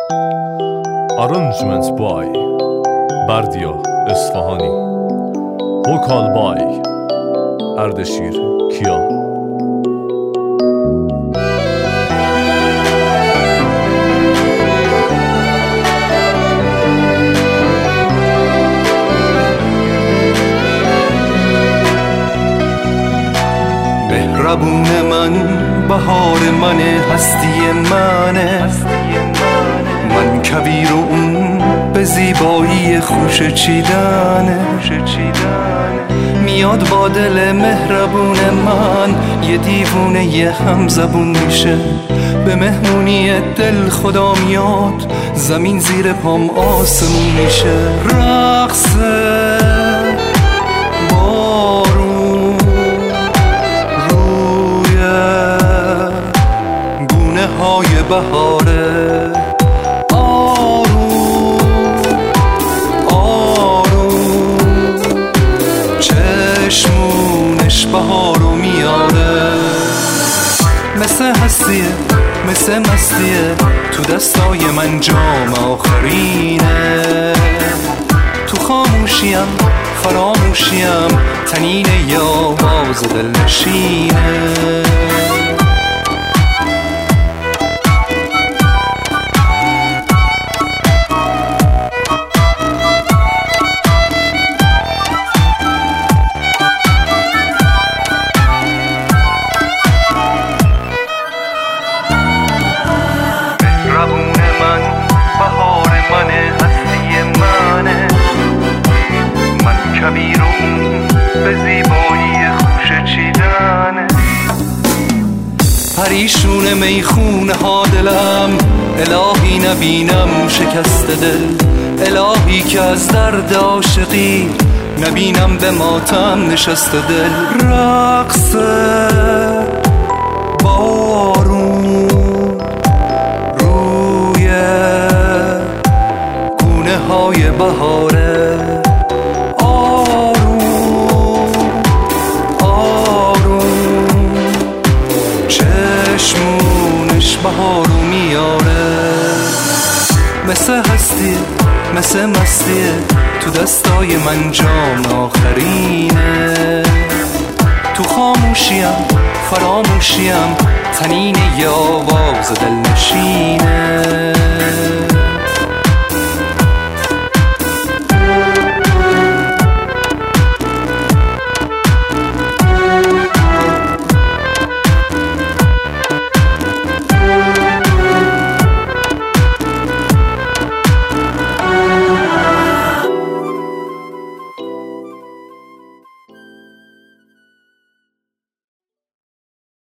Arrangement by بردیا اصفهانی. Vocal by اردشیر کیا. مهربون من، بهار من، هستی منه. من کبیر و اون به زیبایی خوش چیدنه. میاد با دل مهربون من، یه دیوونه یه همزبون میشه. به مهمونی دل خدا میاد، زمین زیر پام آسمون میشه. رقصه بارون روی گونه های بهاره. چشمونش بهارو میاره. مثل هستیه، مثل مستیه، تو دستای من جام آخرینه. تو خاموشیم، فراموشیم، تنین یا آواز دلنشینه. به زیبایی خوش چیدنه. پریشون میخونه ها دلم، الهی نبینم شکست دل. الهی که از درد عاشقی نبینم به ماتم نشست دل. رقصه بارون روی گونه های بهاره. چشمونش بهارو میاره. مثل هستیه، مثل مستیه، تو دستای من جام آخرینه. تو خاموشیم، فراموشیم، تنین یه آواز دلنشینه.